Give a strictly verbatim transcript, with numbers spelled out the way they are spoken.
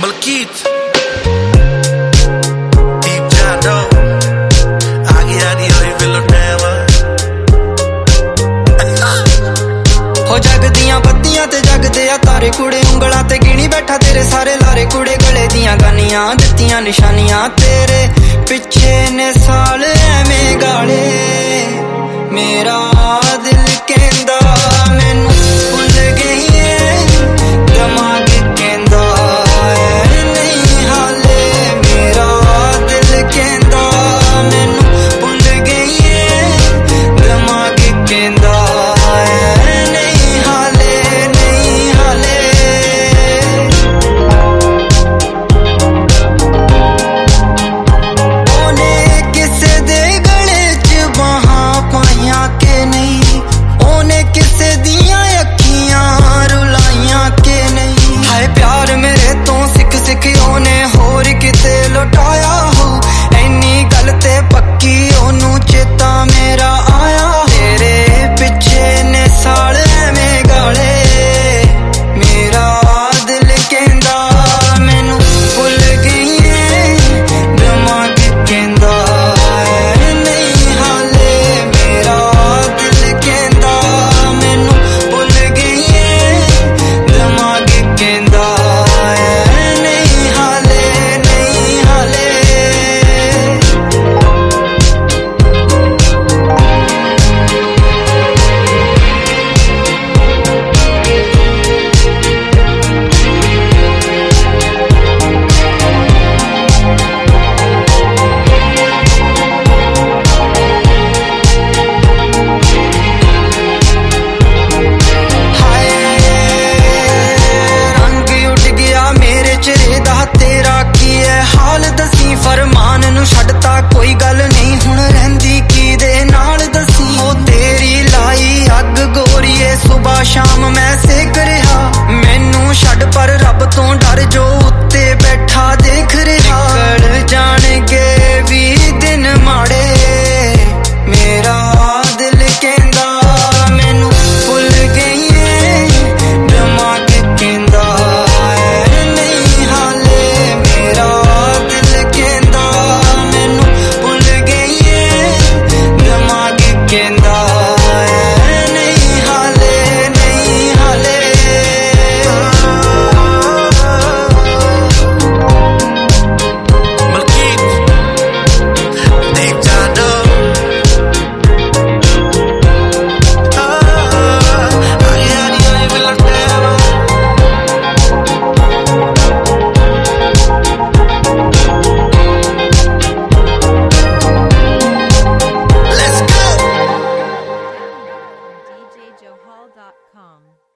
Malkit deep down though आ गया नी होई बिलो टाइम हो जग दियां बत्तियां ते जगदे आ तारे कुड़े उंगलां ते गिणी बैठा तेरे सारे लारे कुड़े गले दियां गानियां दित्तियां निशानियां तेरे पिछे ने साल एवें गाले मेरा दिल कहंदा मैनू भुल गई है दिमाग कहंदा नहीं हाले मेरा दिल कहंदा मैनू भुल गई है दिमाग कहंदा नहीं हाले नहीं हाले ओने किसे दे गले च बाहां पाइयां के नहीं ओने किसे दियां अखियां रुलाइयां के नहीं हाय प्यार मेरे तो सिख सिख ओने होर किते लुटाया हो इन्नी गल ते पक्की ओनू चेता मेरा आया तेरे पिछे ने साल एवें गाले मेरा दिल कहंदा मैनू भुल गई है दिमाग कहंदा नहीं हाले मेरा दिल कहंदा मैनू भुल गई है दिमाग कहंदा नहीं हाले नहीं हाले हाय रंग उड़ गया मेरे चेहरे दा तेरा की है हाल दसी फरमान नू छड्डता कोई गल नहीं हुण रहिंदी की दे नाल दसी ओ तेरी लाई अग गोरीए सुबह शाम मैं सेक रिहा मैनू छड्ड पर रब तो डर जो उत्ते बैठा देख रिहा निकल जाणगे भी दिन माड़े मेरा दिल कहंदा मैनू भुल गई है दिमाग कहंदा नहीं हाले मेरा दिल कहंदा मैनू भुल गई है दिमाग कहंदा नहीं हाले नहीं हाले मलकीत deep down though आ गया नी होई बिलो time Let's go D J Johal dot com